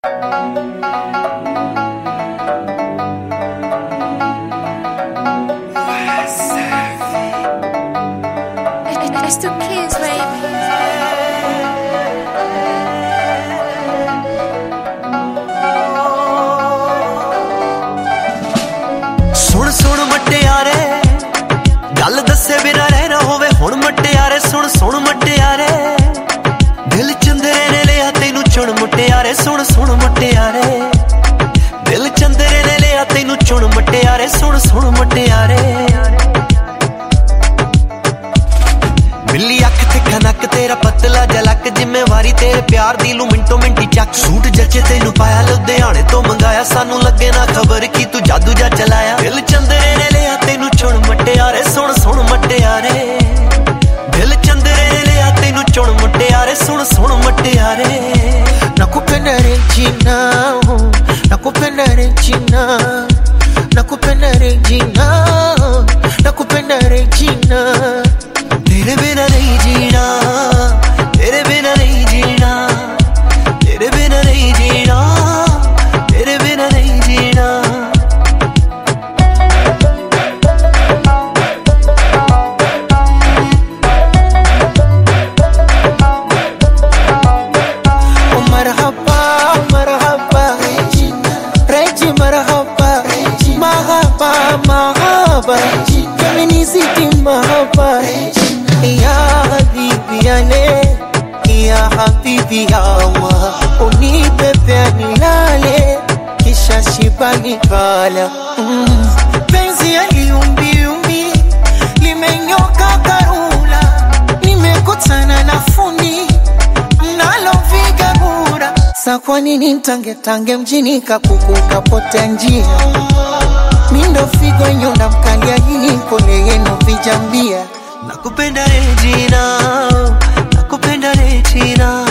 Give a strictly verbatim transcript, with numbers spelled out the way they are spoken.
It's the kids, baby. सुन सुन मटियारे गल दसे बिना रहना होवे हुण मटियारे सुन सुन मटियारे दिल चंदरे ने लिया तैनू चुन मटियारे सुन सुन मटियारे दिल चंदरे ने लिया तैनू चुन मटियारे सुन सुन मटियारे बिल्ली अख ते खनक तेरा पतला जलक जिम्मेवारी तेरे प्यार दी लू मिंटो मिंटी चक सूट जचे तैनू पाया लुधियाने तो मंगाया सानू लगे ना खबर की तू जादू जा चलाया दिल चंदरे ने लिया तैनू चुन मटियारे सुन सुन मटियारे दिल चंदरे ने लिया तैनू चुन मटियारे सुन सुन मटियारे nakupenda Regina nakupenda Regina nakupenda Regina nakupenda Regina तेरे बिना नहीं जीना तेरे बिना नहीं जीना तेरे बिना नहीं जीना तेरे बिना नहीं जीना oh marhaba marhaba Regina Regina marhaba marhaba marhaba feminiziti marhaba ya habibi yale ya habibi yawa unipepe nilale kisha shibani kala mm. penzi yaliumbiumbi limenyoka karula nimekutana na fundi mnaloviga bura sa kwa nini mtange tange mjini kakuku kapotea njia mindo figo nyonda mkalia hii pole yenu vijambia nakupenda Regina nakupenda Regina